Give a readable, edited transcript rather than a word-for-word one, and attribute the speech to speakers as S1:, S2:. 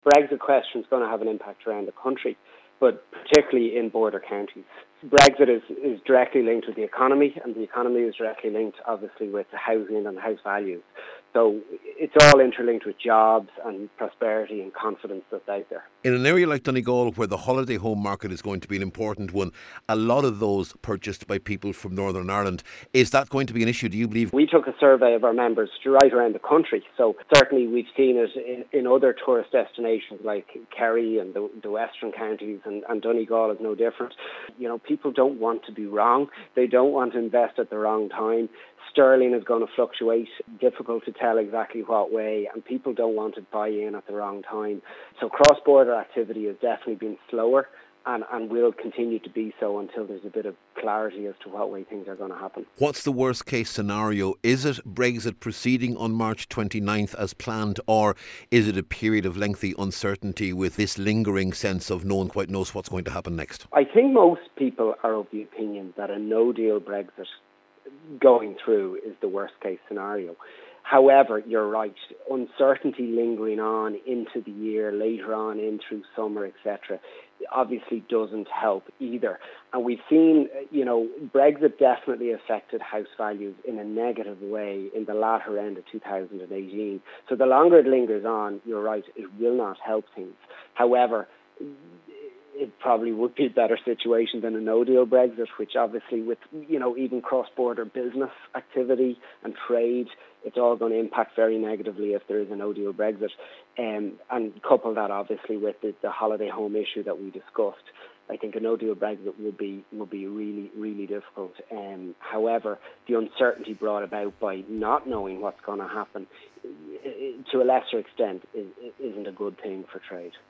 S1: Brexit question is going to have an impact around the country, but particularly in border counties. Brexit is directly linked with the economy, and the economy is directly linked, obviously, with housing and house values. So it's all interlinked with jobs and prosperity and confidence that's out there.
S2: In an area like Donegal, where the holiday home market is going to be an important one, a lot of those purchased by people from Northern Ireland, is that going to be an issue, do you believe?
S1: We took a survey of our members right around the country, so certainly we've seen it in other tourist destinations like Kerry and the western counties, and Donegal is no different. You know, people don't want to be wrong. They don't want to invest at the wrong time. Sterling is going to fluctuate, difficult to tell exactly what way, and people don't want to buy in at the wrong time. So cross-border activity has definitely been slower and will continue to be so until there's a bit of clarity as to what way things are going to happen.
S2: What's the worst case scenario? Is it Brexit proceeding on March 29th as planned, or is it a period of lengthy uncertainty with this lingering sense of no one quite knows what's going to happen next?
S1: I think most people are of the opinion that a no-deal Brexit going through is the worst case scenario. However, you're right, uncertainty lingering on into the year, later on in through summer, etc., obviously doesn't help either. And we've seen, Brexit definitely affected house values in a negative way in the latter end of 2018. So the longer it lingers on, you're right, it will not help things. However, it probably would be a better situation than a no-deal Brexit, which obviously with, even cross-border business activity and trade, it's all going to impact very negatively if there is a no-deal Brexit. And couple that obviously with the holiday home issue that we discussed. I think a no-deal Brexit would be really, really difficult. However, the uncertainty brought about by not knowing what's going to happen, to a lesser extent, isn't a good thing for trade.